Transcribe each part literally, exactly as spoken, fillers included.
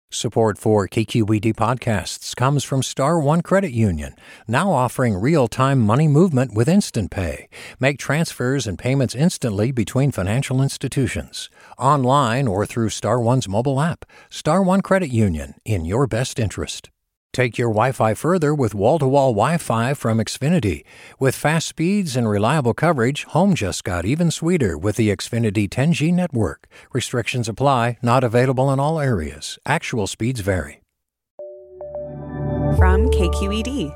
Support for K Q E D podcasts comes from Star One Credit Union, now offering real-time money movement with Instant Pay. Make transfers and payments instantly between financial institutions, online or through Star One's mobile app. Star One Credit Union, in your best interest. Take your Wi-Fi further with wall-to-wall Wi-Fi from Xfinity. With fast speeds and reliable coverage, home just got even sweeter with the Xfinity ten G network. Restrictions apply, not available in all areas. Actual speeds vary. From K Q E D.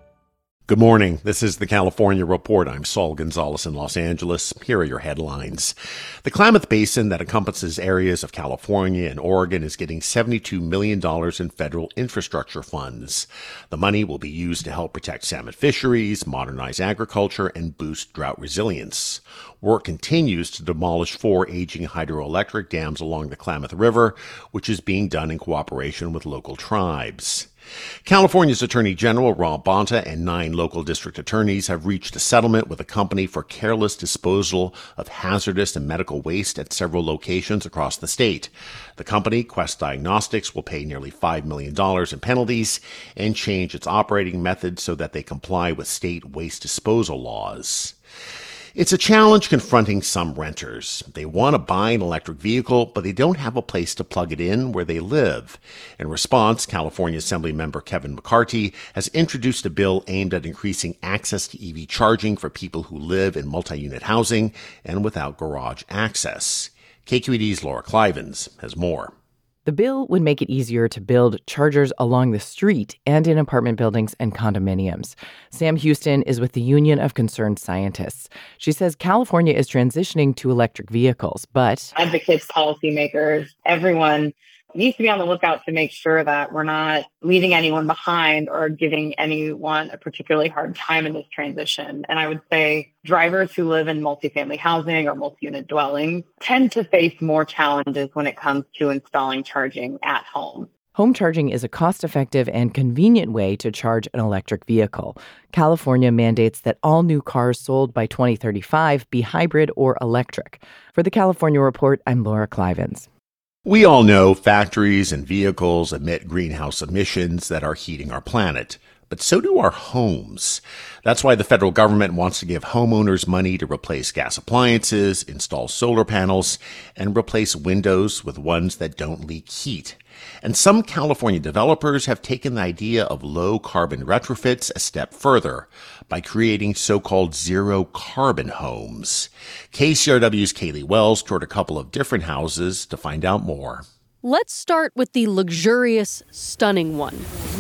Good morning. This is the California Report. I'm Saul Gonzalez in Los Angeles. Here are your headlines. The Klamath Basin that encompasses areas of California and Oregon is getting seventy-two million dollars in federal infrastructure funds. The money will be used to help protect salmon fisheries, modernize agriculture, and boost drought resilience. Work continues to demolish four aging hydroelectric dams along the Klamath River, which is being done in cooperation with local tribes. California's Attorney General Rob Bonta and nine local district attorneys have reached a settlement with a company for careless disposal of hazardous and medical waste at several locations across the state. The company, Quest Diagnostics, will pay nearly five million dollars in penalties and change its operating methods so that they comply with state waste disposal laws. It's a challenge confronting some renters. They want to buy an electric vehicle, but they don't have a place to plug it in where they live. In response, California Assembly member Kevin McCarthy has introduced a bill aimed at increasing access to E V charging for people who live in multi-unit housing and without garage access. K Q E D's Laura Clivens has more. The bill would make it easier to build chargers along the street and in apartment buildings and condominiums. Sam Houston is with the Union of Concerned Scientists. She says California is transitioning to electric vehicles, but advocates, policymakers, everyone needs to be on the lookout to make sure that we're not leaving anyone behind or giving anyone a particularly hard time in this transition. And I would say drivers who live in multifamily housing or multi-unit dwellings tend to face more challenges when it comes to installing charging at home. Home charging is a cost-effective and convenient way to charge an electric vehicle. California mandates that all new cars sold by twenty thirty-five be hybrid or electric. For the California Report, I'm Laura Clivens. We all know factories and vehicles emit greenhouse emissions that are heating our planet, but so do our homes. That's why the federal government wants to give homeowners money to replace gas appliances, install solar panels, and replace windows with ones that don't leak heat. And some California developers have taken the idea of low-carbon retrofits a step further by creating so-called zero-carbon homes. K C R W's Kaylee Wells toured a couple of different houses to find out more. Let's start with the luxurious, stunning one.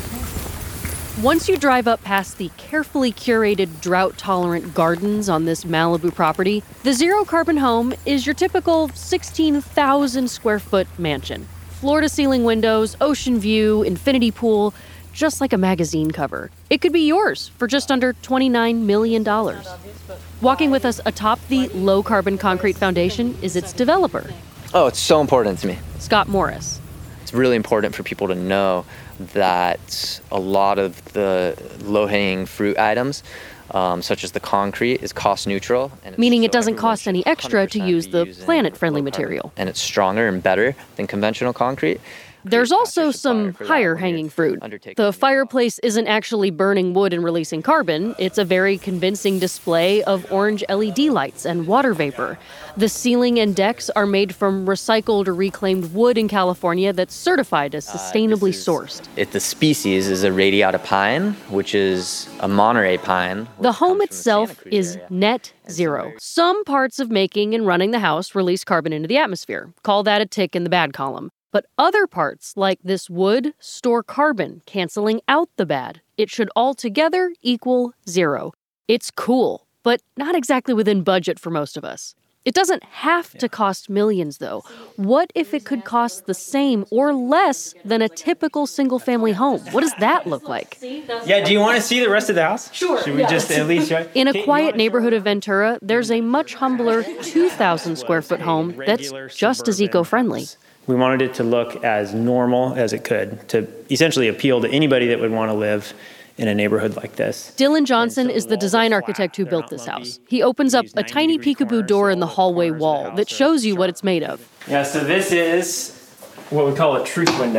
Once you drive up past the carefully curated, drought-tolerant gardens on this Malibu property, the zero-carbon home is your typical sixteen thousand square foot mansion. Floor-to-ceiling windows, ocean view, infinity pool, just like a magazine cover. It could be yours for just under twenty-nine million dollars. Walking with us atop the low-carbon concrete foundation is its developer. Oh, it's so important to me. Scott Morris. It's really important for people to know that a lot of the low-hanging fruit items, um, such as the concrete, is cost neutral. And Meaning so it doesn't cost any extra to use the planet-friendly material. And it's stronger and better than conventional concrete. There's also some higher-hanging fruit. The fireplace isn't actually burning wood and releasing carbon. It's a very convincing display of orange L E D lights and water vapor. The ceiling and decks are made from recycled or reclaimed wood in California that's certified as sustainably uh, is, sourced. It, the species is a radiata pine, which is a Monterey pine. The home itself is net zero. Some parts of making and running the house release carbon into the atmosphere. Call that a tick in the bad column. But other parts, like this wood, store carbon, canceling out the bad. It should altogether equal zero. It's cool, but not exactly within budget for most of us. It doesn't have to cost millions, though. What if it could cost the same or less than a typical single-family home? What does that look like? Yeah, do you want to see the rest of the house? Sure. Should we yes. just at least show? In a quiet neighborhood of Ventura, there's a much humbler two thousand square foot home that's just as eco-friendly. We wanted it to look as normal as it could, to essentially appeal to anybody that would want to live in a neighborhood like this. Dylan Johnson is the design architect who built this house. He opens up a tiny peekaboo door in the hallway wall that shows you what it's made of. Yeah, so this is what we call a truth window.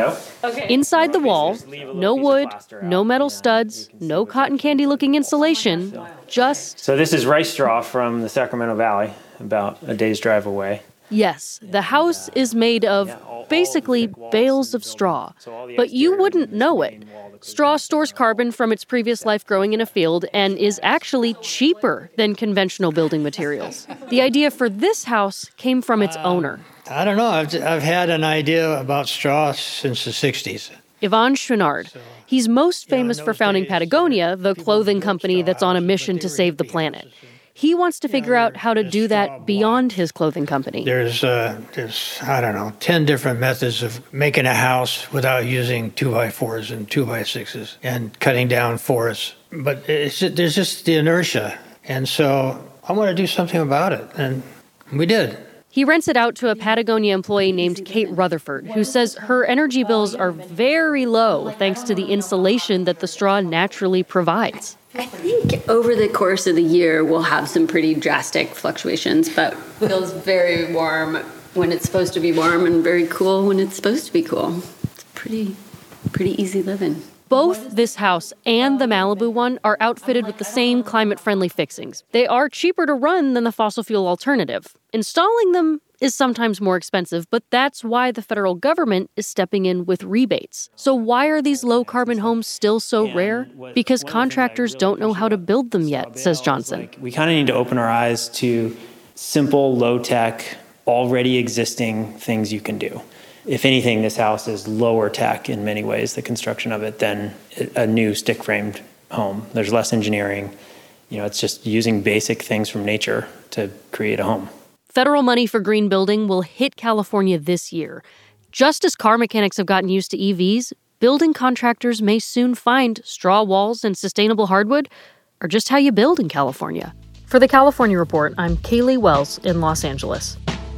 Inside the wall, no wood, no metal studs, no cotton candy-looking insulation, just... So this is rice straw from the Sacramento Valley, about a day's drive away. Yes, the house is made of basically bales of straw, but you wouldn't know it. Straw stores carbon from its previous life growing in a field and is actually cheaper than conventional building materials. The idea for this house came from its owner. I don't know. I've, I've had an idea about straw since the sixties. Yvon Chouinard. He's most famous for founding Patagonia, the clothing company that's on a mission to save the planet. He wants to figure out how to do that beyond his clothing company. There's, uh, there's, I don't know, ten different methods of making a house without using two by fours and two by sixes and cutting down forests. But it's, there's just the inertia. And so I want to do something about it. And we did. He rents it out to a Patagonia employee named Kate Rutherford, who says her energy bills are very low thanks to the insulation that the straw naturally provides. I think over the course of the year, we'll have some pretty drastic fluctuations, but it feels very warm when it's supposed to be warm and very cool when it's supposed to be cool. It's pretty, pretty easy living. Both this house and the Malibu one are outfitted with the same climate-friendly fixings. They are cheaper to run than the fossil fuel alternative. Installing them is sometimes more expensive, but that's why the federal government is stepping in with rebates. So why are these low-carbon homes still so rare? Because contractors don't know how to build them yet, says Johnson. We kind of need to open our eyes to simple, low-tech, already existing things you can do. If anything, this house is lower tech in many ways, the construction of it, than a new stick-framed home. There's less engineering. You know, it's just using basic things from nature to create a home. Federal money for green building will hit California this year. Just as car mechanics have gotten used to E Vs, building contractors may soon find straw walls and sustainable hardwood are just how you build in California. For the California Report, I'm Kaylee Wells in Los Angeles.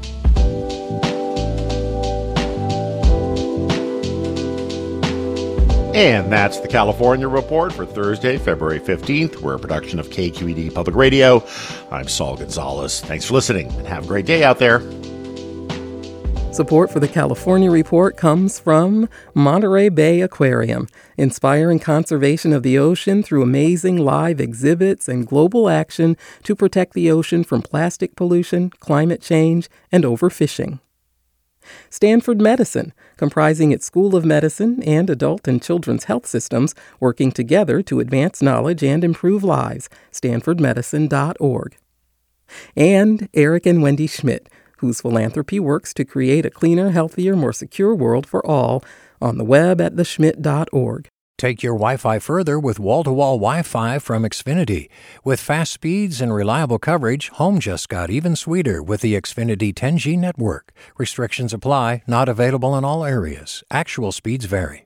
And that's the California Report for Thursday, February fifteenth. We're a production of K Q E D Public Radio. I'm Saul Gonzalez. Thanks for listening, and have a great day out there. Support for the California Report comes from Monterey Bay Aquarium, inspiring conservation of the ocean through amazing live exhibits and global action to protect the ocean from plastic pollution, climate change, and overfishing. Stanford Medicine, comprising its School of Medicine and adult and children's health systems, working together to advance knowledge and improve lives. stanford medicine dot org. And Eric and Wendy Schmidt, whose philanthropy works to create a cleaner, healthier, more secure world for all, on the web at the schmidt dot org. Take your Wi-Fi further with wall-to-wall Wi-Fi from Xfinity. With fast speeds and reliable coverage, home just got even sweeter with the Xfinity ten G network. Restrictions apply, not available in all areas. Actual speeds vary.